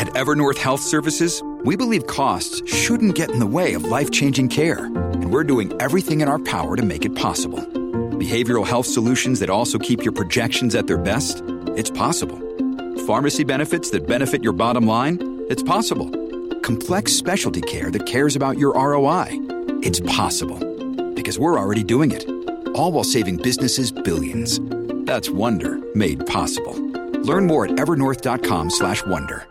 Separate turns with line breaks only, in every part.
At Evernorth Health Services, we believe costs shouldn't get in the way of life-changing care, and we're doing everything in our power to make it possible. Behavioral health solutions that also keep your projections at their best? It's possible. Pharmacy benefits that benefit your bottom line? It's possible. Complex specialty care that cares about your ROI? It's possible. Because we're already doing it. All while saving businesses billions. That's Wonder made possible. Learn more at evernorth.com/wonder.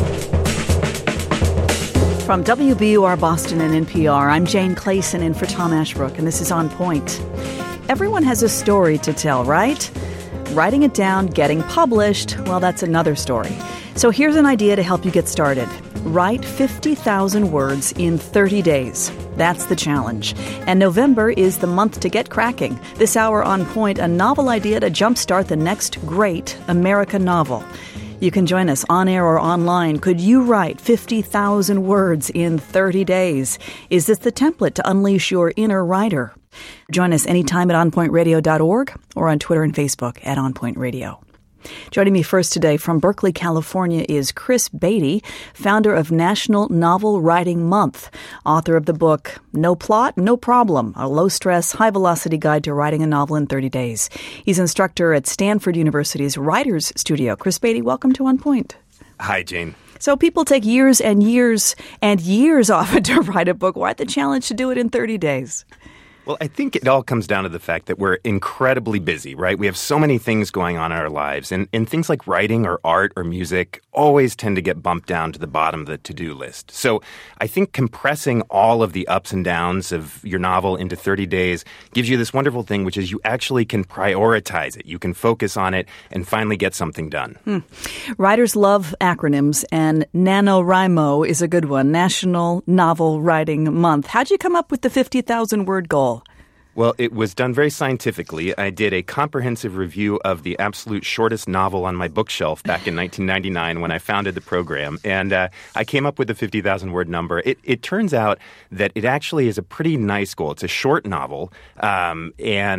From WBUR Boston and NPR, I'm Jane Clayson in for Tom Ashbrook, and this is On Point. Everyone has a story to tell, right? Writing it down, getting published, well, that's another story. So here's an idea to help you get started. Write 50,000 words in 30 days. That's the challenge. And November is the month to get cracking. This hour On Point, a novel idea to jumpstart the next great American novel. You can join us on air or online. Could you write 50,000 words in 30 days? Is this the template to unleash your inner writer? Join us anytime at onpointradio.org or on Twitter and Facebook at onpointradio. Joining me first today from Berkeley, California is Chris Beatty, founder of National Novel Writing Month, author of the book No Plot, No Problem, a low-stress, high-velocity guide to writing a novel in 30 days. He's instructor at Stanford University's Writers Studio. Chris Beatty, welcome to On Point.
Hi, Jane.
So people take years and years and years often to write a book. Why the challenge to do it in 30 days?
Well, I think it all comes down to the fact that we're incredibly busy, right? We have so many things going on in our lives, and things like writing or art or music always tend to get bumped down to the bottom of the to-do list. So I think compressing all of the ups and downs of your novel into 30 days gives you this wonderful thing, which is you actually can prioritize it. You can focus on it and finally get something done.
Writers love acronyms, and NaNoWriMo is a good one, National Novel Writing Month. How'd you come up with the 50,000-word goal?
Well, it was done very scientifically. I did a comprehensive review of the absolute shortest novel on my bookshelf back in 1999 when I founded the program. And I came up with the 50,000-word number. It turns out that it actually is a pretty nice goal. It's a short novel, but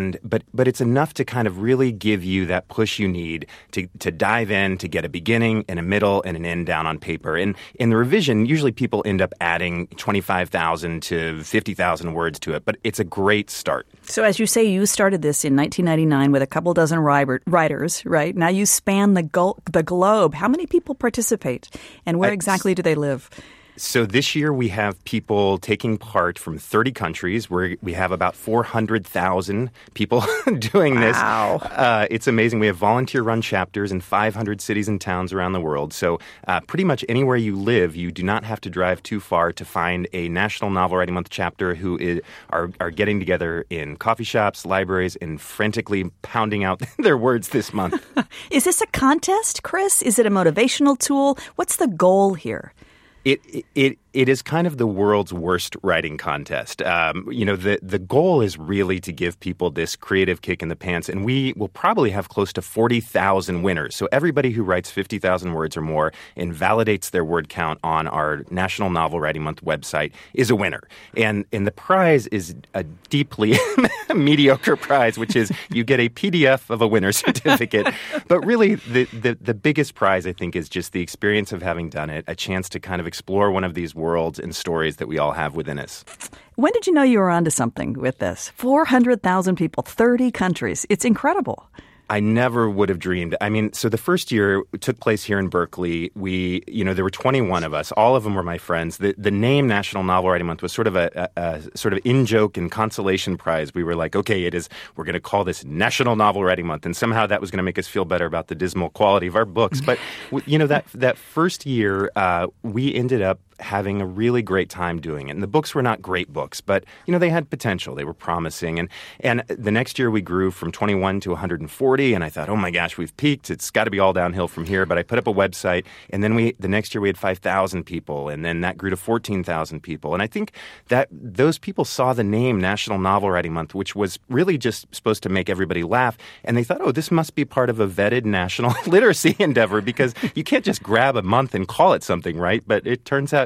it's enough to kind of really give you that push you need to dive in, to get a beginning and a middle and an end down on paper. And in the revision, usually people end up adding 25,000 to 50,000 words to it, but it's a great start.
So as you say, you started this in 1999 with a couple dozen writers, right? Now you span the globe. How many people participate, and where exactly do they live?
So this year we have people taking part from 30 countries. We have about 400,000 people doing this.
Wow.
It's amazing. We have volunteer-run chapters in 500 cities and towns around the world. So pretty much anywhere you live, you do not have to drive too far to find a National Novel Writing Month chapter who are getting together in coffee shops, libraries, and frantically pounding out their words this month.
Is this a contest, Chris? Is it a motivational tool? What's the goal here?
It is kind of the world's worst writing contest. The goal is really to give people this creative kick in the pants, and we will probably have close to 40,000 winners. So everybody who writes 50,000 words or more and validates their word count on our National Novel Writing Month website is a winner. And the prize is a deeply mediocre prize, which is you get a PDF of a winner's certificate. But really, the biggest prize, I think, is just the experience of having done it, a chance to kind of explore one of these worlds and stories that we all have within us.
When did you know you were onto something with this? 400,000 people, 30 countries. It's incredible.
I never would have dreamed. I mean, so the first year took place here in Berkeley. There were 21 of us. All of them were my friends. The name National Novel Writing Month was sort of a sort of in-joke and consolation prize. We were like, okay, we're going to call this National Novel Writing Month. And somehow that was going to make us feel better about the dismal quality of our books. But, that first year, we ended up having a really great time doing it. And the books were not great books, but, they had potential. They were promising. And the next year we grew from 21 to 140, and I thought, oh my gosh, we've peaked. It's got to be all downhill from here. But I put up a website, and then the next year we had 5,000 people, and then that grew to 14,000 people. And I think that those people saw the name National Novel Writing Month, which was really just supposed to make everybody laugh, and they thought, oh, this must be part of a vetted national literacy endeavor, because you can't just grab a month and call it something, right? But it turns out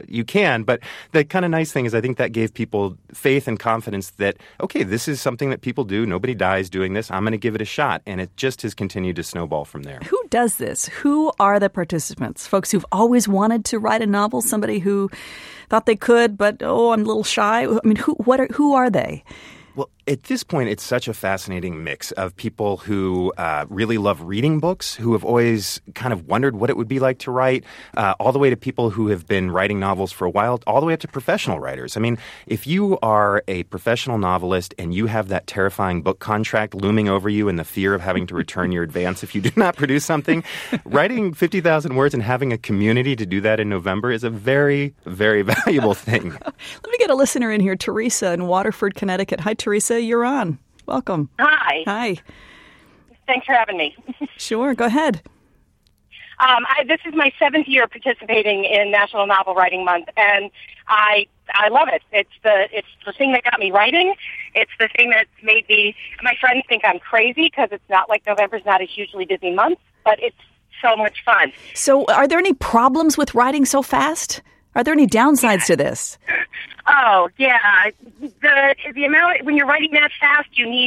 you can. But the kind of nice thing is I think that gave people faith and confidence that, okay, this is something that people do. Nobody dies doing this. I'm going to give it a shot. And it just has continued to snowball from there.
Who does this? Who are the participants? Folks who've always wanted to write a novel? Somebody who thought they could, but, I'm a little shy? I mean, who are they?
Well, at this point, it's such a fascinating mix of people who really love reading books, who have always kind of wondered what it would be like to write, all the way to people who have been writing novels for a while, all the way up to professional writers. I mean, if you are a professional novelist and you have that terrifying book contract looming over you and the fear of having to return your advance if you do not produce something, writing 50,000 words and having a community to do that in November is a very, very valuable thing.
Let me get a listener in here, Teresa in Waterford, Connecticut. Hi, Teresa. You're on. Welcome.
Hi.
Hi.
Thanks for having me.
Sure. Go ahead.
This is my 7th year participating in National Novel Writing Month, and I love it. It's the thing that got me writing. It's the thing that made me. My friends think I'm crazy because it's not like November's not a hugely busy month, but it's so much fun.
So, are there any problems with writing so fast? Are there any downsides to this?
Oh, yeah. The amount, when you're writing that fast,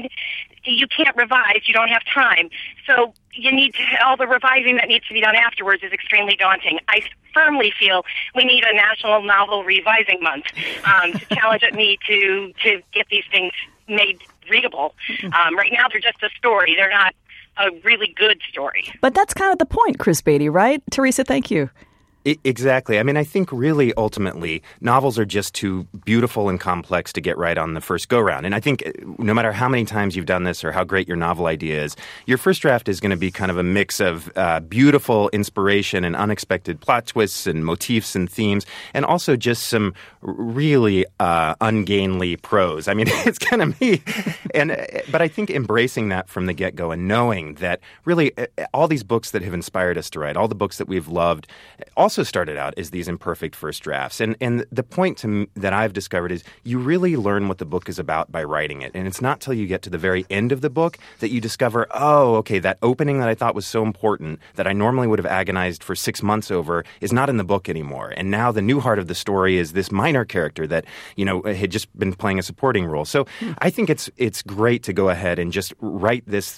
you can't revise. You don't have time. So all the revising that needs to be done afterwards is extremely daunting. I firmly feel we need a National Novel Revising Month to challenge me to get these things made readable. Right now, they're just a story. They're not a really good story.
But that's kind of the point, Chris Beatty, right? Teresa, thank you.
Exactly. I mean, I think really ultimately novels are just too beautiful and complex to get right on the first go-round. And I think no matter how many times you've done this or how great your novel idea is, your first draft is going to be kind of a mix of beautiful inspiration and unexpected plot twists and motifs and themes, and also just some really ungainly prose. I mean, it's kind of me. But I think embracing that from the get-go and knowing that really all these books that have inspired us to write, all the books that we've loved, also started out as these imperfect first drafts. And the point that I've discovered is you really learn what the book is about by writing it. And it's not till you get to the very end of the book that you discover, oh, okay, that opening that I thought was so important that I normally would have agonized for 6 months over is not in the book anymore. And now the new heart of the story is this minor character that, had just been playing a supporting role. So I think it's great to go ahead and just write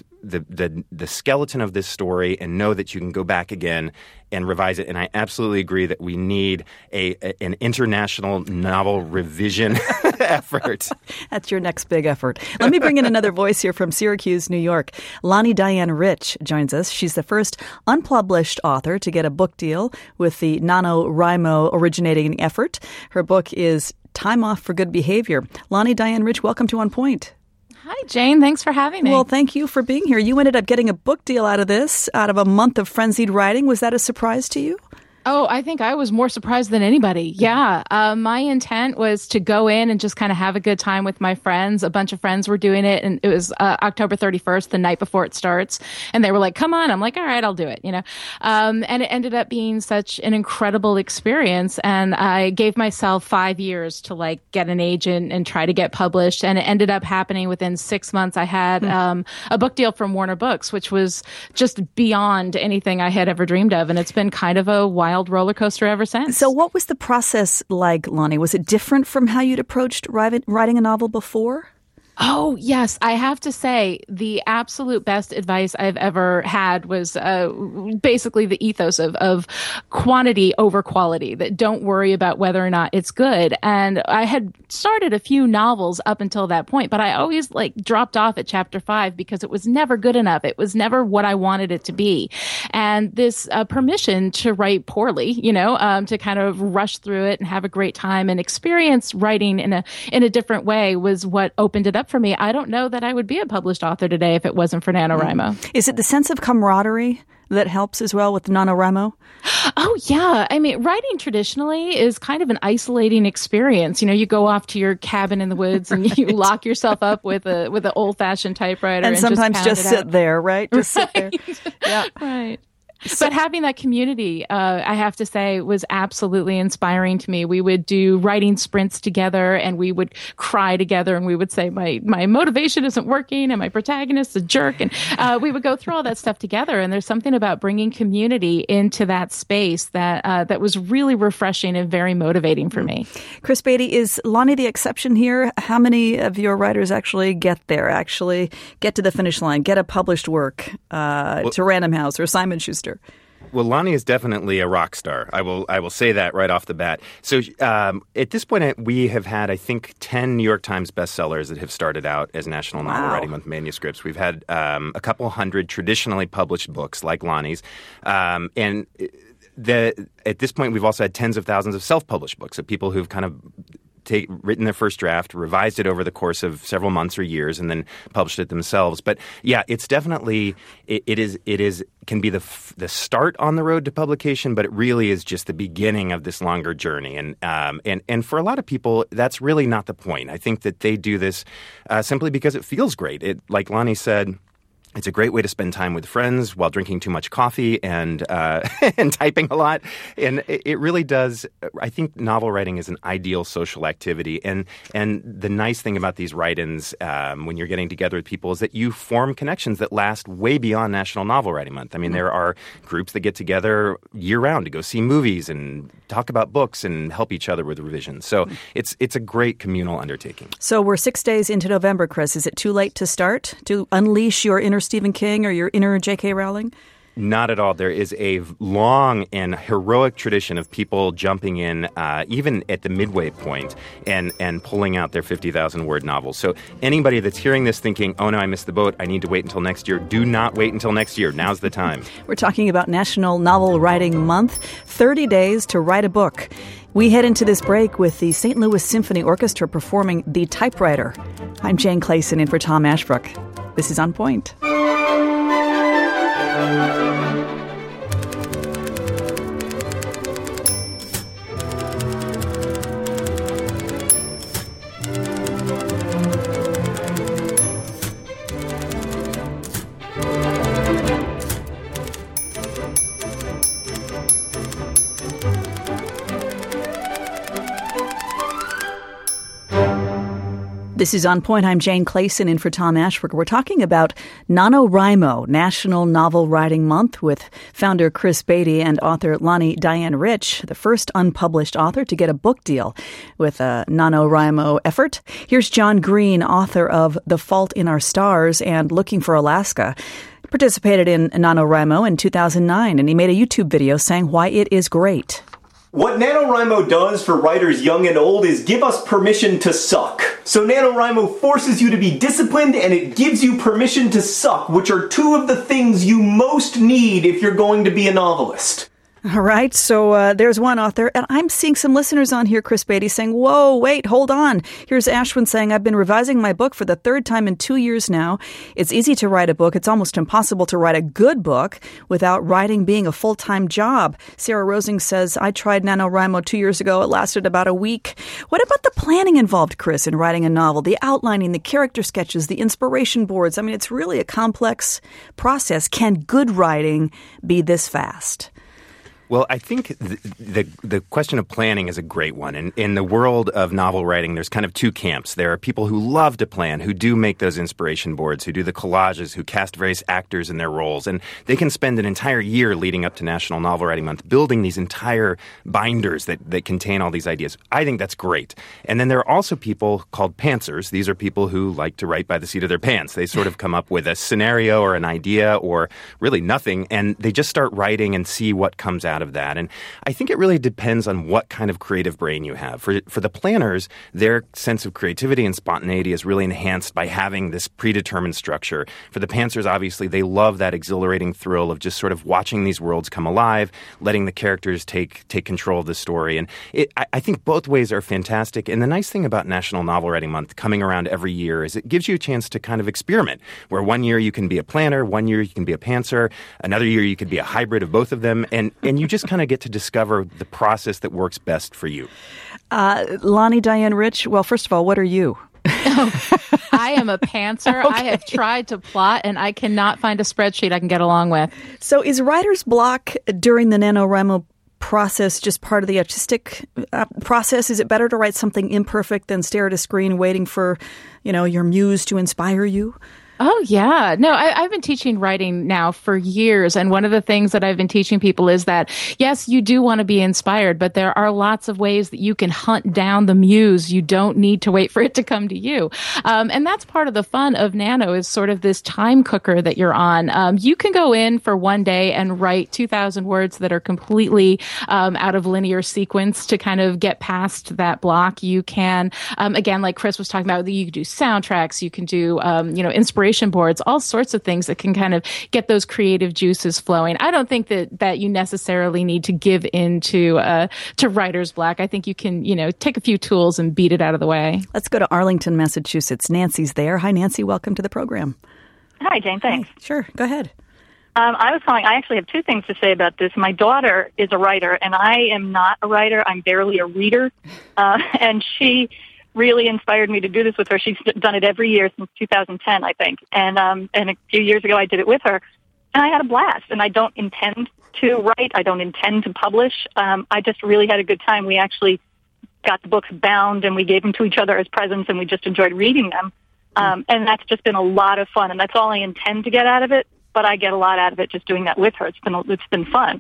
the skeleton of this story and know that you can go back again and revise it. And I absolutely agree that we need an international novel revision effort.
That's your next big effort. Let me bring in another voice here from Syracuse, New York. Lonnie Diane Rich joins us. She's the first unpublished author to get a book deal with the NaNoWriMo originating effort. Her book is Time Off for Good Behavior. Lonnie Diane Rich, welcome to On Point.
Hi, Jane. Thanks for having me.
Well, thank you for being here. You ended up getting a book deal out of this, out of a month of frenzied writing. Was that a surprise to you?
Oh, I think I was more surprised than anybody. Yeah. My intent was to go in and just kind of have a good time with my friends. A bunch of friends were doing it, and it was October 31st, the night before it starts. And they were like, come on. I'm like, all right, I'll do it, And it ended up being such an incredible experience. And I gave myself 5 years to get an agent and try to get published. And it ended up happening within 6 months. I had a book deal from Warner Books, which was just beyond anything I had ever dreamed of. And it's been kind of a wild roller coaster ever since.
So what was the process like, Lonnie? Was it different from how you'd approached writing a novel before?
Oh, yes. I have to say the absolute best advice I've ever had was basically the ethos of quantity over quality, that don't worry about whether or not it's good. And I had started a few novels up until that point, but I always dropped off at chapter 5 because it was never good enough. It was never what I wanted it to be. And this permission to write poorly, to kind of rush through it and have a great time and experience writing in a different way was what opened it up for me. I don't know that I would be a published author today if it wasn't for NaNoWriMo.
Is it the sense of camaraderie that helps as well with NaNoWriMo?
Oh, yeah. I mean, writing traditionally is kind of an isolating experience. You go off to your cabin in the woods and you lock yourself up with an old-fashioned typewriter.
And sometimes just sit there, right? Just sit there. Yeah.
Right. But having that community, I have to say, was absolutely inspiring to me. We would do writing sprints together, and we would cry together, and we would say, my motivation isn't working, and my protagonist's a jerk. And we would go through all that stuff together. And there's something about bringing community into that space that was really refreshing and very motivating for me.
Chris Beatty, is Lonnie the exception here? How many of your writers actually get there, actually get to the finish line, get a published work to Random House or Simon Schuster?
Well, Lonnie is definitely a rock star. I will say that right off the bat. So at this point, we have had, I think, 10 New York Times bestsellers that have started out as National Novel Writing Month manuscripts. We've had a couple hundred traditionally published books like Lonnie's. And at this point, we've also had tens of thousands of self-published books of people who've kind of written their first draft, revised it over the course of several months or years, and then published it themselves. But yeah, it's definitely it can be the start on the road to publication, but it really is just the beginning of this longer journey. And for a lot of people, that's really not the point. I think that they do this simply because it feels great. Like Lonnie said, it's a great way to spend time with friends while drinking too much coffee and and typing a lot. And it really does. I think novel writing is an ideal social activity. And the nice thing about these write-ins when you're getting together with people is that you form connections that last way beyond National Novel Writing Month. I mean, there are groups that get together year-round to go see movies and talk about books and help each other with revisions. So it's a great communal undertaking.
So we're 6 days into November, Chris. Is it too late to start, to unleash your inner Stephen King or your inner J.K. Rowling?
Not at all. There is a long and heroic tradition of people jumping in, even at the midway point, and pulling out their 50,000-word novels. So anybody that's hearing this thinking, oh no, I missed the boat, I need to wait until next year, do not wait until next year. Now's the time. We're
talking about National Novel Writing Month, 30 days to write a book. We head into this break with the St. Louis Symphony Orchestra performing The Typewriter. I'm Jane Clayson in for Tom Ashbrook. This is On Point. This is On Point. I'm Jane Clayson in for Tom Ashbrook. We're talking about NaNoWriMo, National Novel Writing Month, with founder Chris Beatty and author Lani Diane Rich, the first unpublished author to get a book deal with a NaNoWriMo effort. Here's John Green, author of The Fault in Our Stars and Looking for Alaska. Participated in NaNoWriMo in 2009, and he made a YouTube video saying why it is great.
What NaNoWriMo does for writers young and old is give us permission to suck. So NaNoWriMo forces you to be disciplined, and it gives you permission to suck, which are two of the things you most need if you're going to be a novelist.
All right, so there's one author, and I'm seeing some listeners on here, Chris Beatty, saying, whoa, wait, hold on. Here's Ashwin saying, I've been revising my book for the third time in 2 years now. It's easy to write a book. It's almost impossible to write a good book without writing being a full-time job. Sarah Rosing says, I tried NaNoWriMo 2 years ago. It lasted about a week. What about the planning involved, Chris, in writing a novel? The outlining, the character sketches, the inspiration boards. I mean, it's really a complex process. Can good writing be this fast?
Well, I think the question of planning is a great one. And in the world of novel writing, there's kind of two camps. There are people who love to plan, who do make those inspiration boards, who do the collages, who cast various actors in their roles. And they can spend an entire year leading up to National Novel Writing Month building these entire binders that contain all these ideas. I think that's great. And then there are also people called pantsers. These are people who like to write by the seat of their pants. They sort of come up with a scenario or an idea or really nothing, and they just start writing and see what comes out of that. And I think it really depends on what kind of creative brain you have. For the planners, their sense of creativity and spontaneity is really enhanced by having this predetermined structure. For the pantsers, obviously, they love that exhilarating thrill of just sort of watching these worlds come alive, letting the characters take control of the story. And I think both ways are fantastic. And the nice thing about National Novel Writing Month coming around every year is it gives you a chance to kind of experiment, where one year you can be a planner, one year you can be a pantser, another year you could be a hybrid of both of them, and you just kind of get to discover the process that works best for you.
Lani Diane Rich, well, first of all, what are you?
I am a pantser.
Okay.
I have tried to plot, and I cannot find a spreadsheet I can get along with.
So is writer's block during the NaNoWriMo process just part of the artistic process? Is it better to write something imperfect than stare at a screen waiting for, your muse to inspire you?
Oh, yeah. No, I've been teaching writing now for years. And one of the things that I've been teaching people is that, yes, you do want to be inspired, but there are lots of ways that you can hunt down the muse. You don't need to wait for it to come to you. And that's part of the fun of Nano is sort of this time cooker that you're on. You can go in for one day and write 2,000 words that are completely out of linear sequence to kind of get past that block. You can, again, like Chris was talking about, you can do soundtracks, you can do, inspiration boards, all sorts of things that can kind of get those creative juices flowing. I don't think that you necessarily need to give in to writer's block. I think you can, take a few tools and beat it out of the way.
Let's go to Arlington, Massachusetts. Nancy's there. Hi, Nancy. Welcome to the program.
Hi, Jane. Thanks.
Hi. Sure. Go ahead.
I was calling. I actually have two things to say about this. My daughter is a writer, and I am not a writer. I'm barely a reader. And she really inspired me to do this with her. She's done it every year since 2010, I think. And a few years ago, I did it with her, and I had a blast. And I don't intend to write. I don't intend to publish. I just really had a good time. We actually got the books bound, and we gave them to each other as presents, and we just enjoyed reading them. And that's just been a lot of fun. And that's all I intend to get out of it. But I get a lot out of it just doing that with her. It's been fun.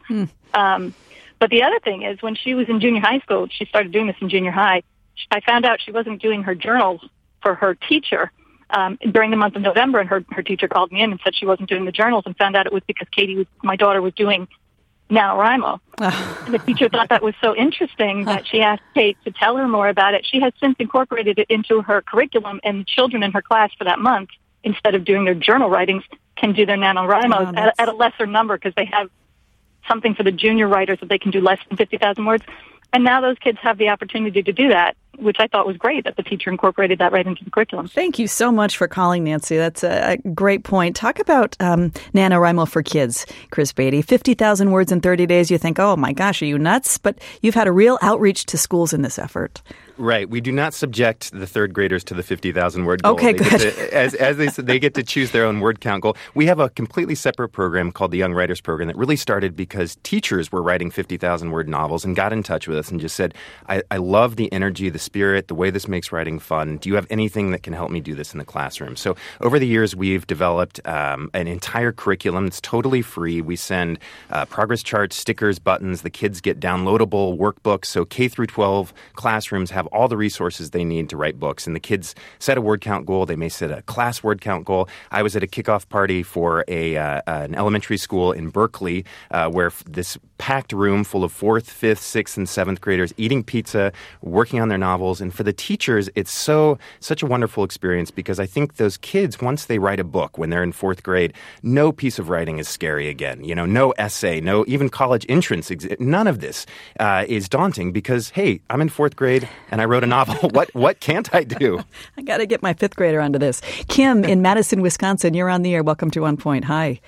But the other thing is, when she was in junior high school, she started doing this in junior high. I found out she wasn't doing her journals for her teacher during the month of November, and her teacher called me in and said she wasn't doing the journals, and found out it was because my daughter was doing NaNoWriMo. And the teacher thought that was so interesting that she asked Kate to tell her more about it. She has since incorporated it into her curriculum, and the children in her class for that month, instead of doing their journal writings, can do their NaNoWriMos at a lesser number, because they have something for the junior writers that they can do less than 50,000 words. And now those kids have the opportunity to do that, which I thought was great that the teacher incorporated that right into the curriculum.
Thank you so much for calling, Nancy. That's a great point. Talk about NaNoWriMo for kids, Chris Beatty. 50,000 words in 30 days. You think, oh my gosh, are you nuts? But you've had a real outreach to schools in this effort.
Right. We do not subject the third graders to the 50,000 word goal.
Okay, good.
As they said, they get to choose their own word count goal. We have a completely separate program called the Young Writers Program that really started because teachers were writing 50,000 word novels and got in touch with us and just said, I love the energy, the spirit, the way this makes writing fun. Do you have anything that can help me do this in the classroom? So over the years, we've developed an entire curriculum that's totally free. We send progress charts, stickers, buttons. The kids get downloadable workbooks. So K through 12 classrooms have all the resources they need to write books. And the kids set a word count goal. They may set a class word count goal. I was at a kickoff party for an elementary school in Berkeley where this packed room full of 4th, 5th, 6th, and 7th graders eating pizza, working on their novels. And for the teachers, it's such a wonderful experience because I think those kids, once they write a book when they're in 4th grade, no piece of writing is scary again. No essay, no even college entrance. None of this is daunting because, hey, I'm in 4th grade and I wrote a novel. What can't I do?
I got to get my 5th grader onto this. Kim in Madison, Wisconsin, you're on the air. Welcome to On Point. Hi.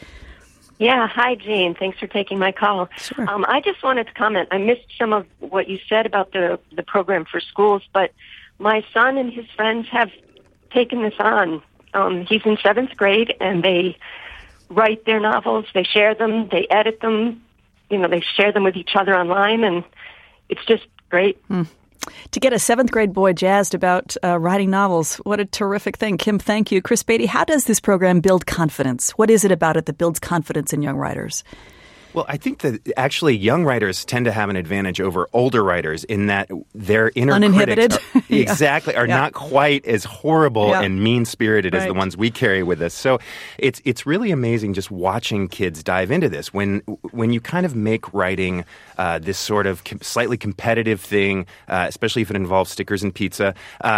Yeah, hi, Jane. Thanks for taking my call.
Sure.
I just wanted to comment. I missed some of what you said about the program for schools, but my son and his friends have taken this on. He's in 7th grade, and they write their novels. They share them. They edit them. They share them with each other online, and it's just great.
To get a 7th grade boy jazzed about writing novels, what a terrific thing. Kim, thank you. Chris Beatty, how does this program build confidence? What is it about it that builds confidence in young writers?
Well, I think that actually young writers tend to have an advantage over older writers in that their inner
uninhibited
critics are not quite as horrible and mean-spirited as the ones we carry with us. So it's really amazing just watching kids dive into this. When you kind of make writing this sort of slightly competitive thing, especially if it involves stickers and pizza,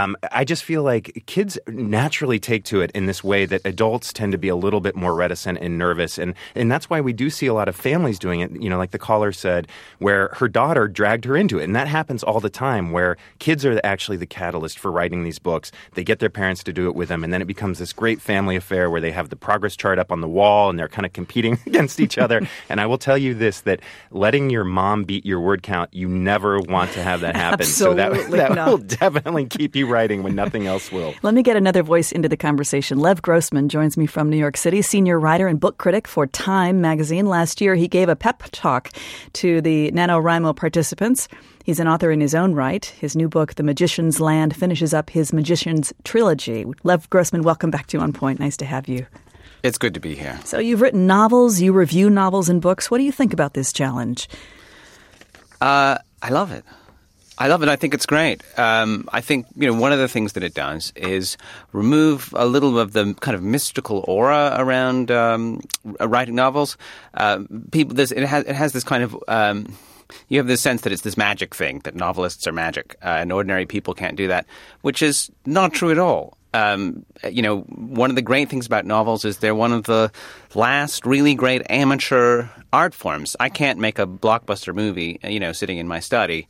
I just feel like kids naturally take to it in this way that adults tend to be a little bit more reticent and nervous. And that's why we do see a lot of family families doing it, like the caller said, where her daughter dragged her into it. And that happens all the time, where kids are actually the catalyst for writing these books. They get their parents to do it with them, and then it becomes this great family affair where they have the progress chart up on the wall, and they're kind of competing against each other. And I will tell you this, that letting your mom beat your word count, you never want to have that happen.
Absolutely
so that
not.
will definitely keep you writing when nothing else will.
Let me get another voice into the conversation. Lev Grossman joins me from New York City, senior writer and book critic for Time magazine. Last year, he gave a pep talk to the NaNoWriMo participants. He's an author in his own right. His new book, The Magician's Land, finishes up his Magician's trilogy. Lev Grossman, welcome back to On Point. Nice to have you.
It's good to be here.
So you've written novels, you review novels and books. What do you think about this challenge?
I love it. I think it's great. I think, one of the things that it does is remove a little of the kind of mystical aura around writing novels. It has this kind of you have this sense that it's this magic thing, that novelists are magic, and ordinary people can't do that, which is not true at all. One of the great things about novels is they're one of the last really great amateur art forms. I can't make a blockbuster movie, sitting in my study,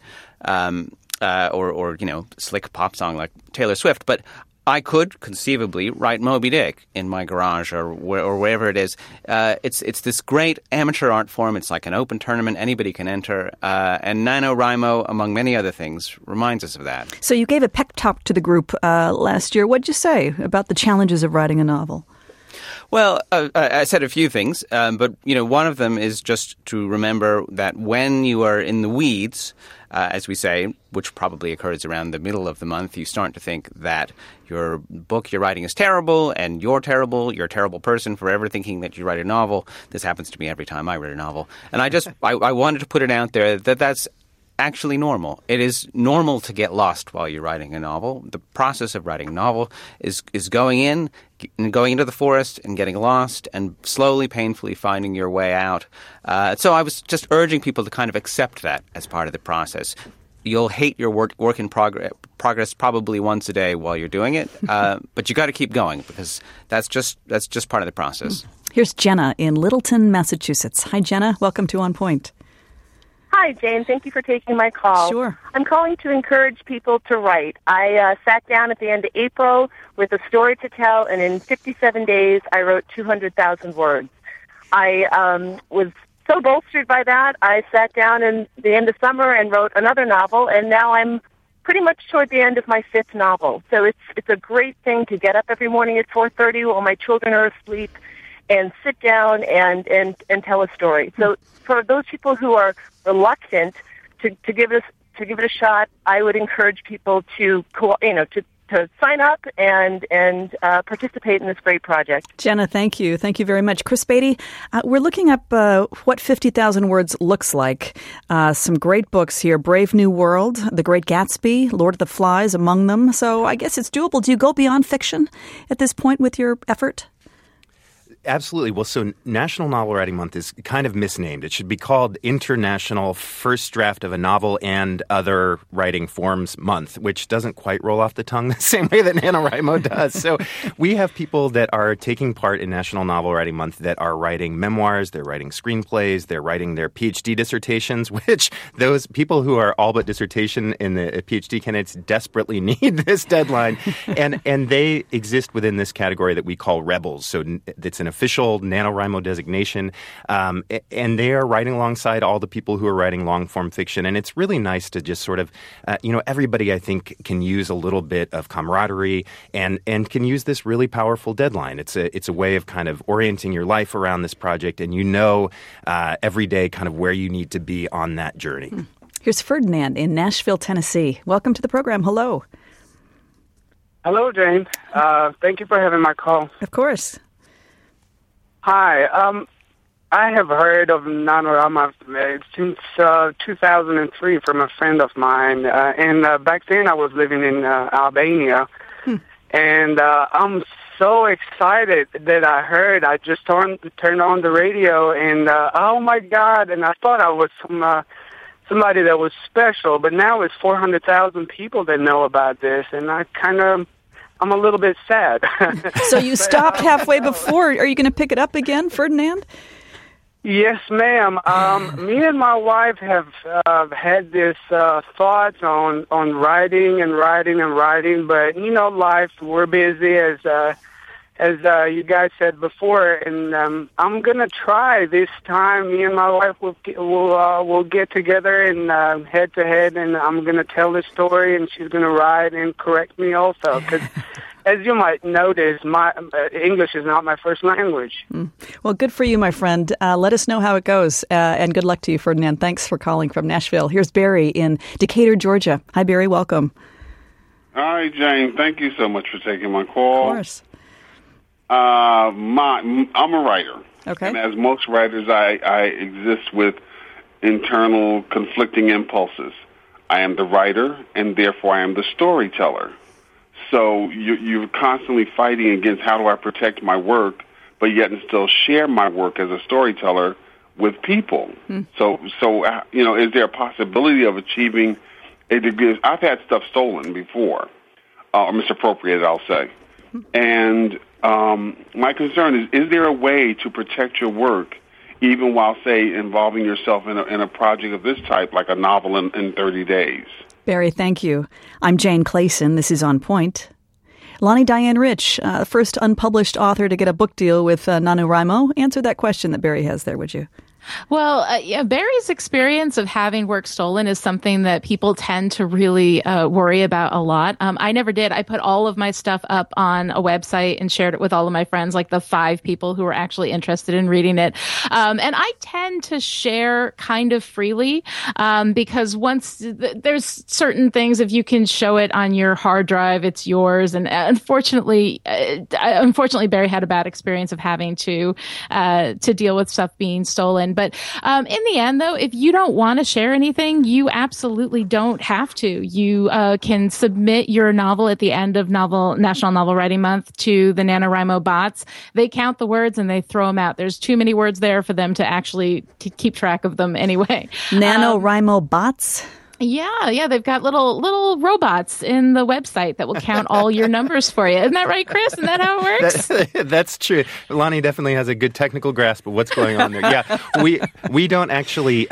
or slick pop song like Taylor Swift, but I could conceivably write Moby Dick in my garage or wherever it is. It's this great amateur art form. It's like an open tournament. Anybody can enter. And NaNoWriMo, among many other things, reminds us of that.
So you gave a pep talk to the group last year. What did you say about the challenges of writing a novel?
Well, I said a few things, but one of them is just to remember that when you are in the weeds, as we say, which probably occurs around the middle of the month, you start to think that your book you're writing is terrible, and you're terrible. You're a terrible person for ever thinking that you write a novel. This happens to me every time I write a novel, and I wanted to put it out there that that's actually normal. It is normal to get lost while you're writing a novel. The process of writing a novel is going into the forest and getting lost and slowly, painfully finding your way out. So I was just urging people to kind of accept that as part of the process. You'll hate your work in progress probably once a day while you're doing it, but you got to keep going because that's just part of the process.
Here's Jenna in Littleton, Massachusetts. Hi, Jenna. Welcome to On Point.
Hi, Jane. Thank you for taking my call.
Sure.
I'm calling to encourage people to write. I sat down at the end of April with a story to tell, and in 57 days, I wrote 200,000 words. I was so bolstered by that, I sat down in the end of summer and wrote another novel, and now I'm pretty much toward the end of my fifth novel. So it's a great thing to get up every morning at 4:30 while my children are asleep and sit down and tell a story. So for those people who are reluctant to give it a shot, I would encourage people to sign up and participate in this great project.
Jenna, thank you. Thank you very much. Chris Beatty, we're looking up what 50,000 words looks like. Some great books here. Brave New World, The Great Gatsby, Lord of the Flies among them. So I guess it's doable. Do you go beyond fiction at this point with your effort?
Absolutely. Well, so National Novel Writing Month is kind of misnamed. It should be called International First Draft of a Novel and Other Writing Forms Month, which doesn't quite roll off the tongue the same way that NaNoWriMo does. So we have people that are taking part in National Novel Writing Month that are writing memoirs, they're writing screenplays, they're writing their PhD dissertations, which those people who are all but dissertation in the PhD candidates desperately need this deadline. And they exist within this category that we call Rebels. So it's an official NaNoWriMo designation, and they are writing alongside all the people who are writing long-form fiction. And it's really nice to just sort of, everybody I think can use a little bit of camaraderie and can use this really powerful deadline. It's a way of kind of orienting your life around this project, and every day kind of where you need to be on that journey.
Here's Ferdinand in Nashville, Tennessee. Welcome to the program. Hello.
Hello, Jane. Thank you for having my call.
Of course.
Hi. I have heard of NaNoWriMo since 2003 from a friend of mine. And back then I was living in Albania. And I'm so excited that I just turned on the radio and, oh, my God. And I thought I was somebody that was special. But now it's 400,000 people that know about this. And I'm a little bit sad.
So you stopped halfway before. Are you going to pick it up again, Ferdinand?
Yes, ma'am. Me and my wife have had this thoughts on writing and writing and writing, but life, we're busy as you guys said before, and I'm gonna try this time. Me and my wife will get together and head to head, and I'm gonna tell the story, and she's gonna write and correct me also, because as you might notice, my English is not my first language.
Well, good for you, my friend. Let us know how it goes, and good luck to you, Ferdinand. Thanks for calling from Nashville. Here's Barry in Decatur, Georgia. Hi, Barry. Welcome.
Hi, Jane. Thank you so much for taking my call.
Of course.
I'm a writer.
Okay.
And as most writers, I exist with internal conflicting impulses. I am the writer, and therefore I am the storyteller. So you're constantly fighting against how do I protect my work, but yet and still share my work as a storyteller with people. So is there a possibility of achieving a degree? I've had stuff stolen before, or misappropriated, I'll say. And my concern is there a way to protect your work even while, say, involving yourself in a project of this type, like a novel in 30 days?
Barry, thank you. I'm Jane Clayson. This is On Point. Lonnie Diane Rich, first unpublished author to get a book deal with NaNoWriMo. Answer that question that Barry has there, would you?
Well, Barry's experience of having work stolen is something that people tend to really worry about a lot. I never did. I put all of my stuff up on a website and shared it with all of my friends, like the 5 people who were actually interested in reading it. And I tend to share kind of freely because once there's certain things, if you can show it on your hard drive, it's yours. And unfortunately, Barry had a bad experience of having to deal with stuff being stolen. But in the end, though, if you don't want to share anything, you absolutely don't have to. You can submit your novel at the end of National Novel Writing Month to the NaNoWriMo bots. They count the words and they throw them out. There's too many words there for them to actually keep track of them anyway.
NaNoWriMo bots?
Yeah, they've got little robots in the website that will count all your numbers for you. Isn't that right, Chris? Isn't that how it works?
That's true. Lonnie definitely has a good technical grasp of what's going on there. Yeah, we don't actually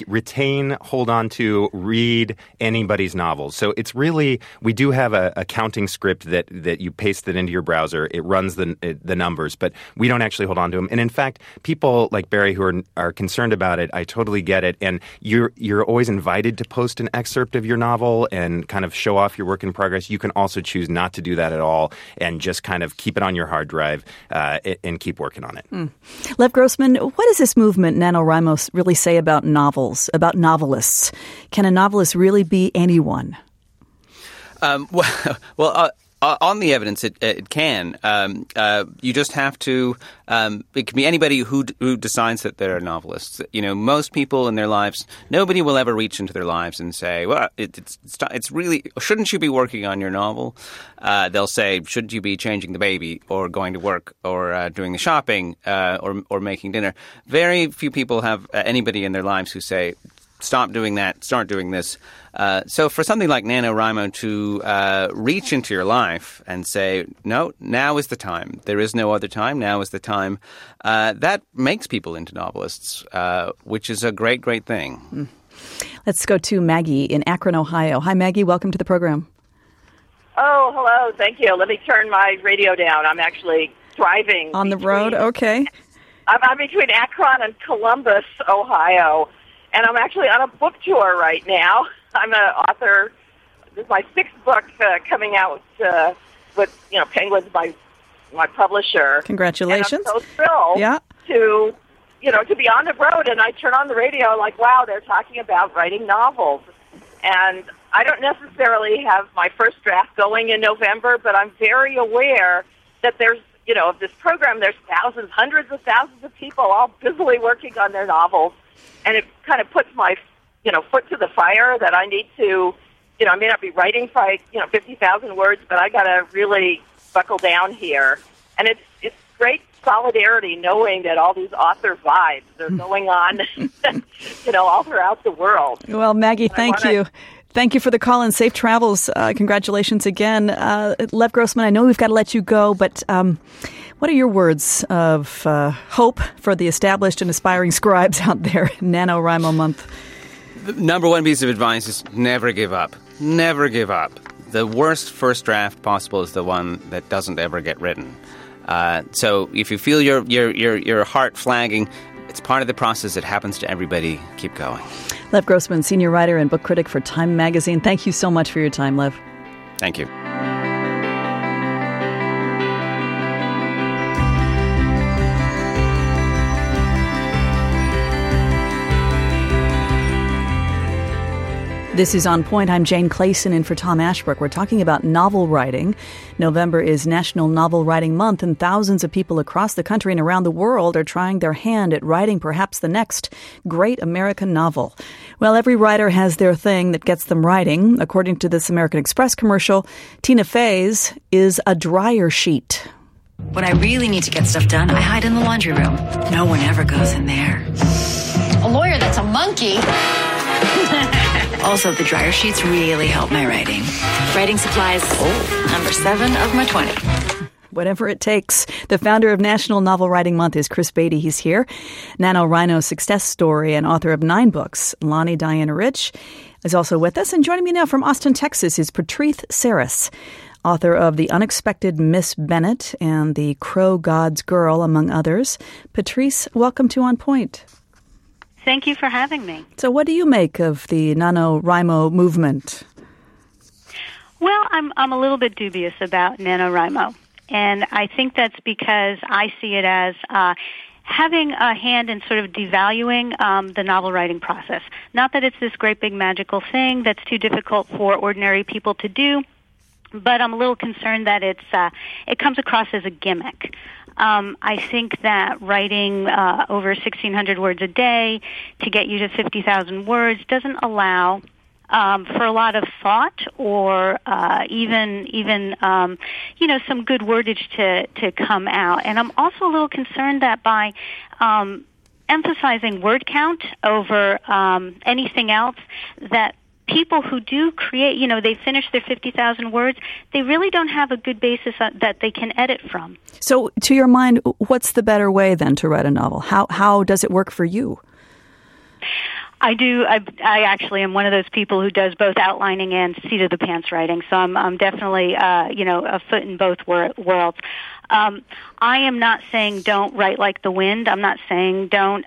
hold on to, read anybody's novels. So it's really, we do have a counting script that you paste it into your browser. It runs the numbers, but we don't actually hold on to them. And in fact, people like Barry who are concerned about it, I totally get it. And you're always invited to post an excerpt of your novel and kind of show off your work in progress. You can also choose not to do that at all and just kind of keep it on your hard drive and keep working on it.
Lev Grossman, what does this movement, NaNoWriMo, really say about novels, about novelists? Can a novelist really be anyone?
On the evidence, it can. You just have to. It can be anybody who decides that they're novelists. Most people in their lives, nobody will ever reach into their lives and say, "Well, it's really shouldn't you be working on your novel?" They'll say, "Shouldn't you be changing the baby, or going to work, or doing the shopping, or making dinner?" Very few people have anybody in their lives who say, "Stop doing that. Start doing this." So for something like NaNoWriMo to reach into your life and say, no, now is the time. There is no other time. Now is the time. That makes people into novelists, which is a great, great thing.
Let's go to Maggie in Akron, Ohio. Hi, Maggie. Welcome to the program.
Oh, hello. Thank you. Let me turn my radio down. I'm actually driving.
On the road? Okay.
I'm between Akron and Columbus, Ohio. And I'm actually on a book tour right now. I'm an author. This is my 6th book coming out with Penguin's my publisher.
Congratulations!
And I'm so thrilled to be on the road. And I turn on the radio, like, wow, they're talking about writing novels. And I don't necessarily have my first draft going in November, but I'm very aware that there's of this program. There's thousands, hundreds of thousands of people all busily working on their novels. And it kind of puts my, foot to the fire that I need to, I may not be writing for, 50,000 words, but I got to really buckle down here. And it's great solidarity knowing that all these author vibes are going on, all throughout the world.
Well, Maggie, thank you. Thank you for the call and safe travels. Congratulations again. Lev Grossman, I know we've got to let you go, but what What are your words of hope for the established and aspiring scribes out there in NaNoWriMo month?
The number one piece of advice is never give up. Never give up. The worst first draft possible is the one that doesn't ever get written. So if you feel your heart flagging, it's part of the process. It happens to everybody. Keep going.
Lev Grossman, senior writer and book critic for Time Magazine. Thank you so much for your time, Lev.
Thank you.
This is On Point. I'm Jane Clayson in for Tom Ashbrook. We're talking about novel writing. November is National Novel Writing Month, and thousands of people across the country and around the world are trying their hand at writing perhaps the next great American novel. Well, every writer has their thing that gets them writing. According to this American Express commercial, Tina Fey's is a dryer sheet.
When I really need to get stuff done, I hide in the laundry room. No one ever goes in there.
A lawyer that's a monkey.
Also, the dryer sheets really help my writing. Writing supplies, number 7 of my 20.
Whatever it takes. The founder of National Novel Writing Month is Chris Beatty. He's here. NaNoWriMo's success story and author of 9 books. Lonnie Diana Rich is also with us. And joining me now from Austin, Texas is Patrice Saris, author of The Unexpected Miss Bennet and The Crow God's Girl, among others. Patrice, welcome to On Point.
Thank you for having me.
So what do you make of the NaNoWriMo movement?
Well, I'm a little bit dubious about NaNoWriMo. And I think that's because I see it as having a hand in sort of devaluing the novel writing process. Not that it's this great big magical thing that's too difficult for ordinary people to do, but I'm a little concerned that it comes across as a gimmick. I think that writing over 1,600 words a day to get you to 50,000 words doesn't allow for a lot of thought or even some good wordage to come out. And I'm also a little concerned that by emphasizing word count over anything else, that people who do create, they finish their 50,000 words, they really don't have a good basis that they can edit from.
So, to your mind, what's the better way then to write a novel? How does it work for you?
I do. I actually am one of those people who does both outlining and seat of the pants writing. So I'm definitely a foot in both worlds. I am not saying don't write like the wind. I'm not saying don't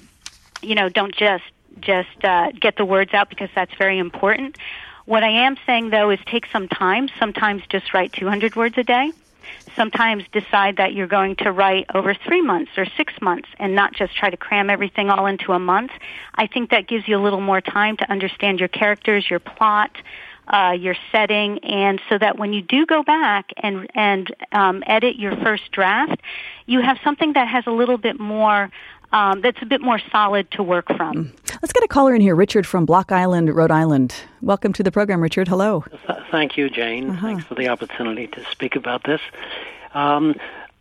just get the words out, because that's very important. What I am saying, though, is take some time. Sometimes just write 200 words a day. Sometimes decide that you're going to write over 3 months or 6 months and not just try to cram everything all into a month. I think that gives you a little more time to understand your characters, your plot, your setting, and so that when you do go back and edit your first draft, you have something that has a little bit more that's a bit more solid to work from.
Let's get a caller in here. Richard from Block Island, Rhode Island. Welcome to the program, Richard. Hello.
Thank you, Jane. Thanks for the opportunity to speak about this. I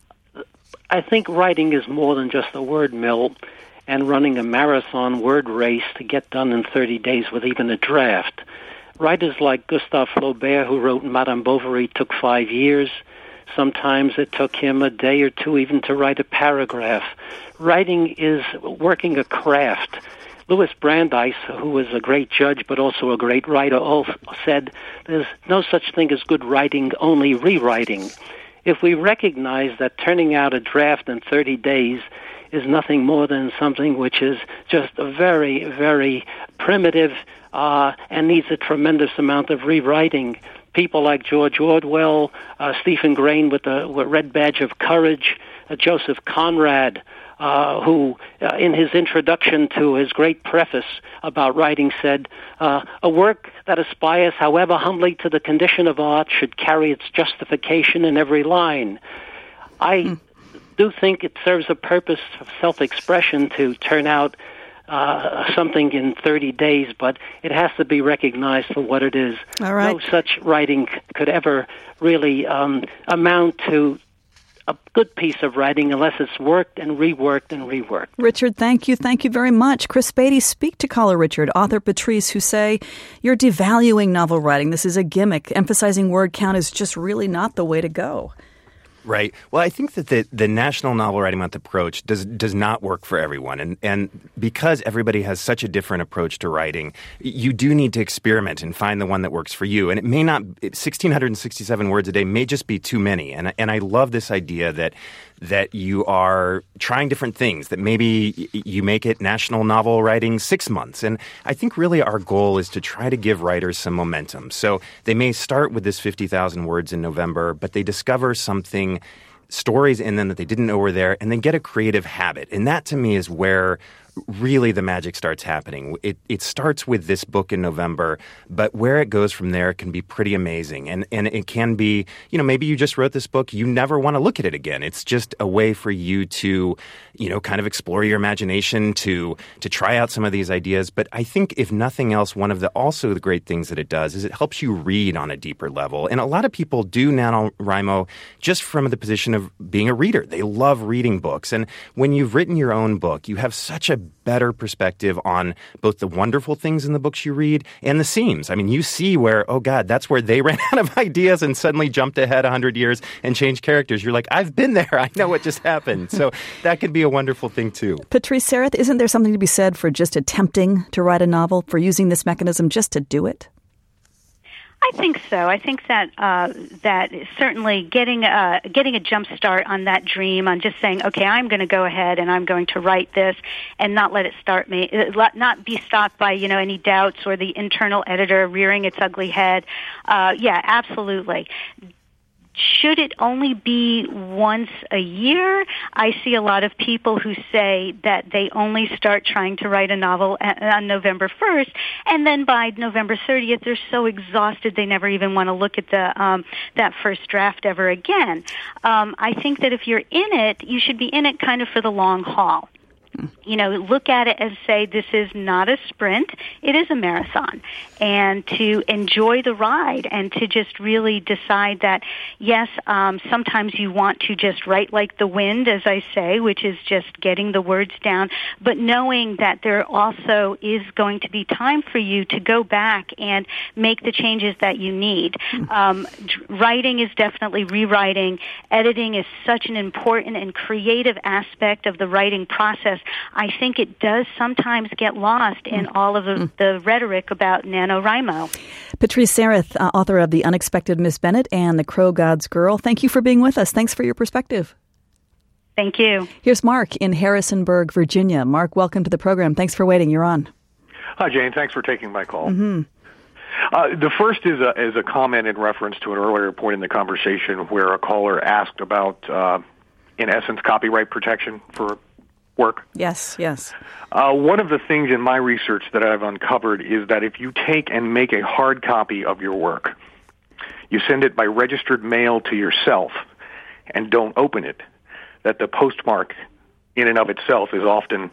think writing is more than just a word mill and running a marathon word race to get done in 30 days with even a draft. Writers like Gustave Flaubert, who wrote Madame Bovary, took 5 years. Sometimes it took him a day or two even to write a paragraph. Writing is working a craft. Louis Brandeis, who was a great judge but also a great writer, said there's no such thing as good writing, only rewriting. If we recognize that turning out a draft in 30 days is nothing more than something which is just a very, very primitive and needs a tremendous amount of rewriting, people like George Orwell, Stephen Graham with the Red Badge of Courage, Joseph Conrad, who in his introduction to his great preface about writing said, a work that aspires, however humbly, to the condition of art should carry its justification in every line. I do think it serves a purpose of self-expression to turn out something in 30 days, but it has to be recognized for what it is.
All right.
No such writing could ever really amount to a good piece of writing unless it's worked and reworked and reworked.
Richard, thank you. Thank you very much. Chris Beatty, speak to caller Richard, author Patrice, who say you're devaluing novel writing. This is a gimmick. Emphasizing word count is just really not the way to go.
Right. Well, I think that the National Novel Writing Month approach does not work for everyone. And because everybody has such a different approach to writing, you do need to experiment and find the one that works for you. And it may not, 1,667 words a day may just be too many. And I love this idea that you are trying different things, that maybe you make it National Novel Writing 6 months. And I think really our goal is to try to give writers some momentum. So they may start with this 50,000 words in November, but they discover stories in them that they didn't know were there, and then get a creative habit. And that, to me, is where really the magic starts happening. It starts with this book in November, but where it goes from there can be pretty amazing. And it can be, maybe you just wrote this book, you never want to look at it again. It's just a way for you to, kind of explore your imagination, to try out some of these ideas. But I think if nothing else, one of the great things that it does is it helps you read on a deeper level. And a lot of people do NaNoWriMo just from the position of being a reader. They love reading books. And when you've written your own book, you have such a better perspective on both the wonderful things in the books you read and the seams. I mean, you see where, oh God, that's where they ran out of ideas and suddenly jumped ahead 100 years and changed characters. You're like, I've been there. I know what just happened. So that could be a wonderful thing too.
Patrice Sareth, isn't there something to be said for just attempting to write a novel, for using this mechanism just to do it?
I think so. I think that that certainly getting a jump start on that dream, on just saying, okay, I'm going to go ahead and I'm going to write this, and not let it not be stopped by any doubts or the internal editor rearing its ugly head. Yeah, absolutely. Should it only be once a year? I see a lot of people who say that they only start trying to write a novel on November 1st, and then by November 30th, they're so exhausted they never even want to look at that first draft ever again. I think that if you're in it, you should be in it kind of for the long haul. Look at it and say, this is not a sprint, it is a marathon. And to enjoy the ride and to just really decide that, yes, sometimes you want to just write like the wind, as I say, which is just getting the words down, but knowing that there also is going to be time for you to go back and make the changes that you need. Writing is definitely rewriting. Editing is such an important and creative aspect of the writing process. I think it does sometimes get lost in all of the rhetoric about NaNoWriMo.
Patrice Sareth, author of The Unexpected Miss Bennet and The Crow God's Girl. Thank you for being with us. Thanks for your perspective.
Thank you.
Here's Mark in Harrisonburg, Virginia. Mark, welcome to the program. Thanks for waiting. You're on.
Hi, Jane. Thanks for taking my call.
Mm-hmm.
The first is a comment in reference to an earlier point in the conversation where a caller asked about, in essence, copyright protection for work.
Yes.
One of the things in my research that I've uncovered is that if you take and make a hard copy of your work, you send it by registered mail to yourself and don't open it, that the postmark in and of itself is often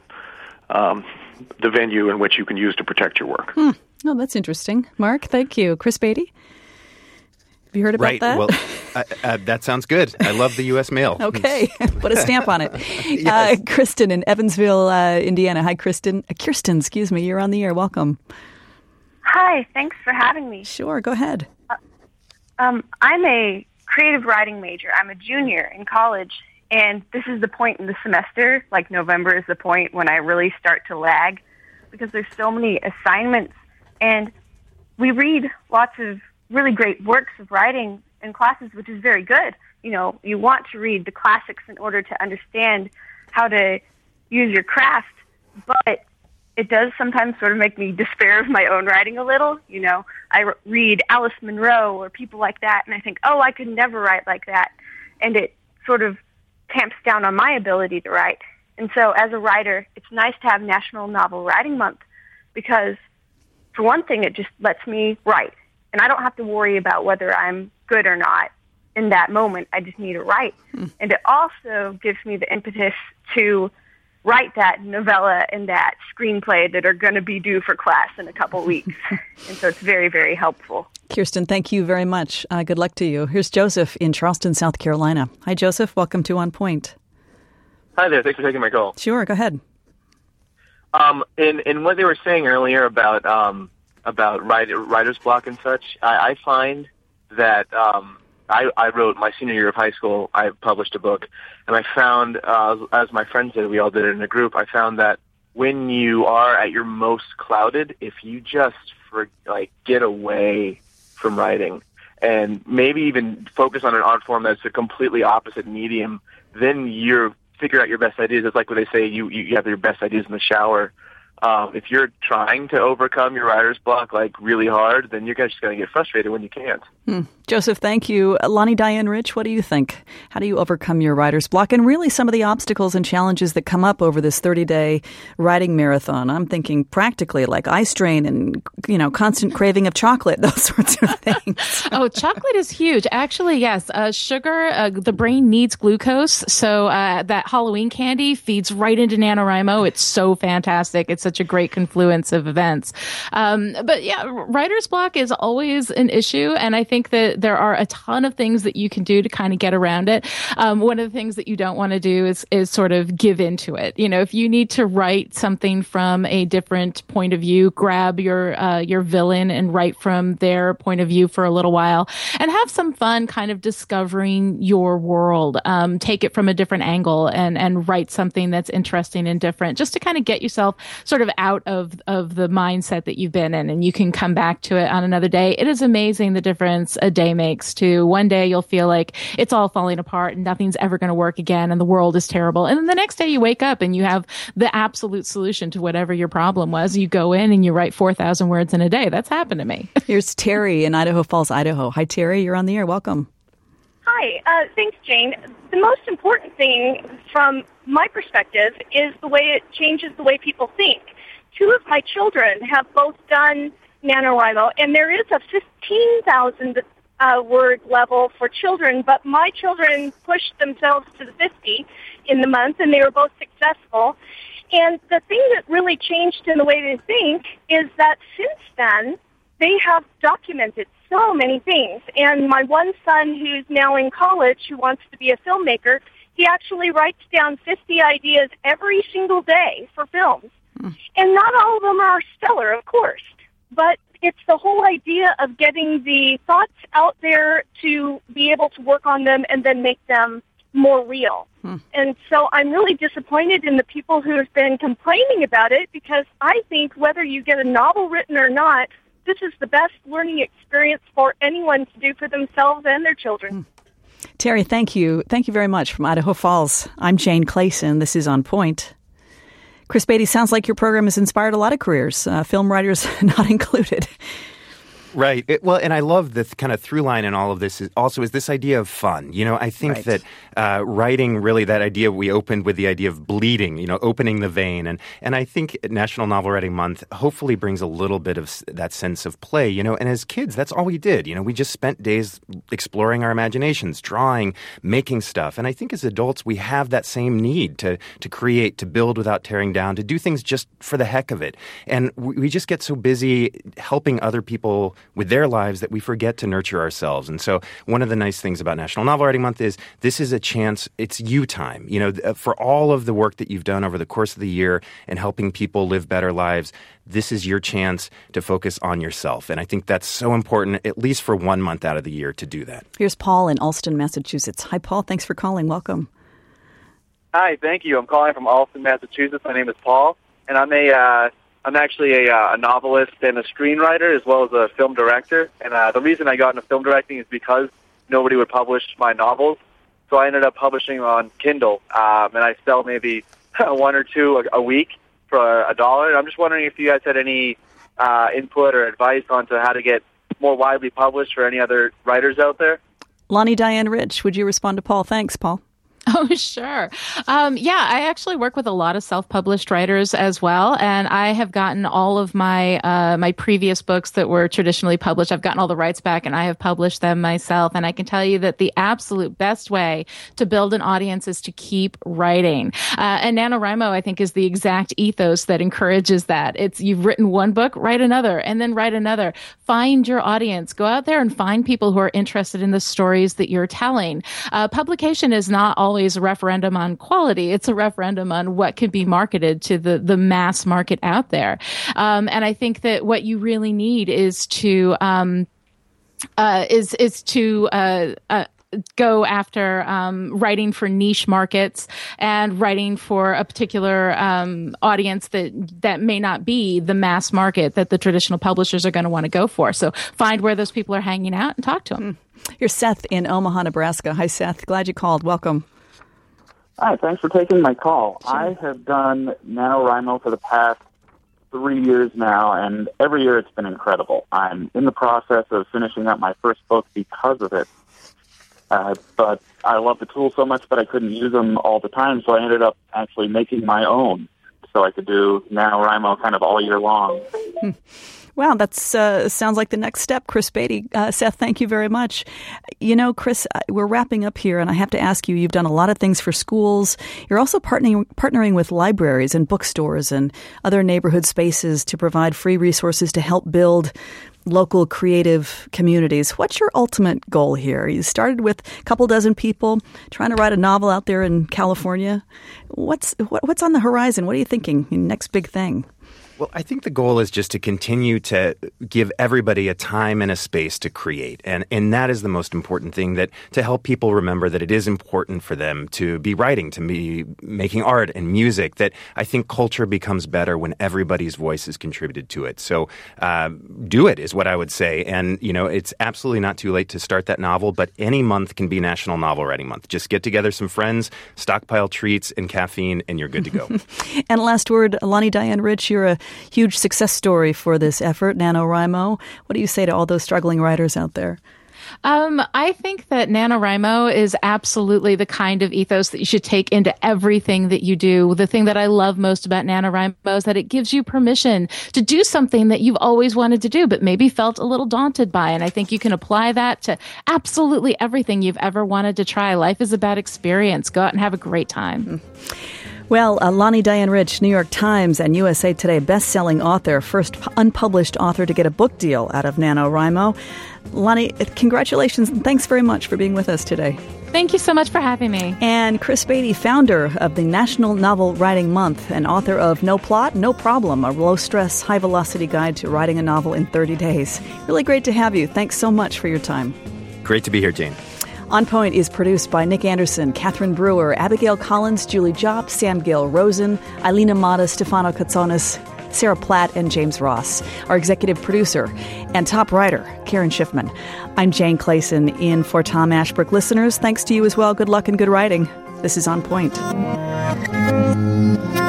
the venue in which you can use to protect your work.
Oh, that's interesting. Mark, thank you. Chris Beatty? Have you heard about that?
Well, that sounds good. I love the U.S. mail.
Okay. Put a stamp on it.
Yes.
Kristen in Evansville, Indiana. Hi, Kristen. Kirsten, excuse me. You're on the air. Welcome.
Hi. Thanks for having me.
Sure. Go ahead.
I'm a creative writing major. I'm a junior in college, and this is the point in the semester, like November is the point when I really start to lag because there's so many assignments, and we read lots of really great works of writing in classes, which is very good. You want to read the classics in order to understand how to use your craft, but it does sometimes sort of make me despair of my own writing a little. I read Alice Munro or people like that, and I think, oh, I could never write like that. And it sort of tamps down on my ability to write. And so as a writer, it's nice to have National Novel Writing Month because, for one thing, it just lets me write. And I don't have to worry about whether I'm good or not in that moment. I just need to write. And it also gives me the impetus to write that novella and that screenplay that are going to be due for class in a couple weeks. And so it's very, very helpful.
Kirsten, thank you very much. Good luck to you. Here's Joseph in Charleston, South Carolina. Hi, Joseph. Welcome to On Point.
Hi there. Thanks for taking my call.
Sure. Go ahead.
In what they were saying earlier about writer's block and such, I find that I wrote my senior year of high school. I published a book, and I found, as my friends did, we all did it in a group. I found that when you are at your most clouded, if you just get away from writing and maybe even focus on an art form that's a completely opposite medium, then you're figure out your best ideas. It's like what they say, you have your best ideas in the shower. If you're trying to overcome your writer's block really hard, then you're just going to get frustrated when you can't.
Joseph, thank you. Lonnie Diane Rich, what do you think? How do you overcome your writer's block and really some of the obstacles and challenges that come up over this 30-day writing marathon? I'm thinking practically like eye strain and, constant craving of chocolate, those sorts of things.
Oh, chocolate is huge. Actually, yes. Sugar, the brain needs glucose. So that Halloween candy feeds right into NaNoWriMo. It's so fantastic. It's such a great confluence of events. But yeah, writer's block is always an issue. And I think that there are a ton of things that you can do to kind of get around it. One of the things that you don't want to do is sort of give into it. If you need to write something from a different point of view, grab your villain and write from their point of view for a little while and have some fun kind of discovering your world. Take it from a different angle and write something that's interesting and different just to kind of get yourself sort of out of the mindset that you've been in, and you can come back to it on another day. It is amazing the difference a day makes to one day you'll feel like it's all falling apart and nothing's ever going to work again and the world is terrible. And then the next day you wake up and you have the absolute solution to whatever your problem was. You go in and you write 4,000 words in a day. That's happened to me.
Here's Terry in Idaho Falls, Idaho. Hi, Terry. You're on the air. Welcome.
Hi. Thanks, Jane. The most important thing from my perspective is the way it changes the way people think. 2 of my children have both done NaNoWriMo, and there is a 15,000 word level for children, but my children pushed themselves to the 50 in the month, and they were both successful. And the thing that really changed in the way they think is that since then, they have documented so many things. And my one son, who's now in college, who wants to be a filmmaker, he actually writes down 50 ideas every single day for films. And not all of them are stellar, of course, but it's the whole idea of getting the thoughts out there to be able to work on them and then make them more real. And so I'm really disappointed in the people who have been complaining about it, because I think whether you get a novel written or not, this is the best learning experience for anyone to do for themselves and their children.
Terry, thank you. Thank you very much from Idaho Falls. I'm Jane Clayson. This is On Point. Chris Beatty, sounds like your program has inspired a lot of careers, film writers not included.
Right. And I love the kind of through line in all of this is this idea of fun. I think that writing, really, that idea, we opened with the idea of bleeding, opening the vein. And I think National Novel Writing Month hopefully brings a little bit of that sense of play, and as kids, that's all we did. We just spent days exploring our imaginations, drawing, making stuff. And I think as adults, we have that same need to create, to build without tearing down, to do things just for the heck of it. And we just get so busy helping other people with their lives that we forget to nurture ourselves. And so one of the nice things about National Novel Writing Month is this is a chance, it's you time, for all of the work that you've done over the course of the year and helping people live better lives. This is your chance to focus on yourself. And I think that's so important, at least for 1 month out of the year, to do that. Here's
Paul in Allston, Massachusetts. Hi, Paul. Thanks for calling. Welcome.
Hi, thank you. I'm calling from Allston, Massachusetts. My name is Paul, and I'm actually a novelist and a screenwriter as well as a film director. And the reason I got into film directing is because nobody would publish my novels. So I ended up publishing on Kindle, and I sell maybe 1 or 2 a week for $1. And I'm just wondering if you guys had any input or advice onto how to get more widely published for any other writers out there.
Lonnie Diane Rich, would you respond to Paul? Thanks, Paul.
Oh, sure. I actually work with a lot of self-published writers as well, and I have gotten all of my my previous books that were traditionally published. I've gotten all the rights back, and I have published them myself. And I can tell you that the absolute best way to build an audience is to keep writing. And NaNoWriMo, I think, is the exact ethos that encourages that. You've written one book, write another, and then write another. Find your audience. Go out there and find people who are interested in the stories that you're telling. Publication is not always a referendum on quality. It's a referendum on what can be marketed to the mass market out there. And I think that what you really need is to is to go after writing for niche markets and writing for a particular audience that may not be the mass market that the traditional publishers are going to want to go for. So find where those people are hanging out and talk to them.
Here's Seth in Omaha, Nebraska. Hi, Seth. Glad you called. Welcome.
Hi, thanks for taking my call. Sure. I have done NaNoWriMo for the past 3 years now, and every year it's been incredible. I'm in the process of finishing up my first book because of it. But I love the tool so much, but I couldn't use them all the time, so I ended up actually making my own so I could do NaNoWriMo kind of all year long.
Wow, that sounds like the next step, Chris Beatty. Seth, thank you very much. You know, Chris, we're wrapping up here, and I have to ask you, you've done a lot of things for schools. You're also partnering with libraries and bookstores and other neighborhood spaces to provide free resources to help build local creative communities. What's your ultimate goal here? You started with a couple dozen people trying to write a novel out there in California. What's on the horizon? What are you thinking? Next big thing?
Well, I think the goal is just to continue to give everybody a time and a space to create. And that is the most important thing, that to help people remember that it is important for them to be writing, to be making art and music, that I think culture becomes better when everybody's voice is contributed to it. So do it is what I would say. And, you know, it's absolutely not too late to start that novel, but any month can be National Novel Writing Month. Just get together some friends, stockpile treats and caffeine, and you're good to go.
And last word, Lonnie Diane Rich, you're a huge success story for this effort, NaNoWriMo. What do you say to all those struggling writers out there?
I think that NaNoWriMo is absolutely the kind of ethos that you should take into everything that you do. The thing that I love most about NaNoWriMo is that it gives you permission to do something that you've always wanted to do, but maybe felt a little daunted by. And I think you can apply that to absolutely everything you've ever wanted to try. Life is about experience. Go out and have a great time.
Well, Lonnie Diane Rich, New York Times and USA Today best-selling author, first unpublished author to get a book deal out of NaNoWriMo. Lonnie, congratulations and thanks very much for being with us today.
Thank you so much for having me.
And Chris Beatty, founder of the National Novel Writing Month and author of No Plot, No Problem, a low-stress, high-velocity guide to writing a novel in 30 days. Really great to have you. Thanks so much for your time.
Great to be here, Jane.
On Point is produced by Nick Anderson, Catherine Brewer, Abigail Collins, Julie Jopp, Sam Gill-Rosen, Eileen Amata, Stefano Katsonis, Sarah Platt, and James Ross. Our executive producer and top writer, Karen Schiffman. I'm Jane Clayson in for Tom Ashbrook. Listeners, thanks to you as well. Good luck and good writing. This is On Point.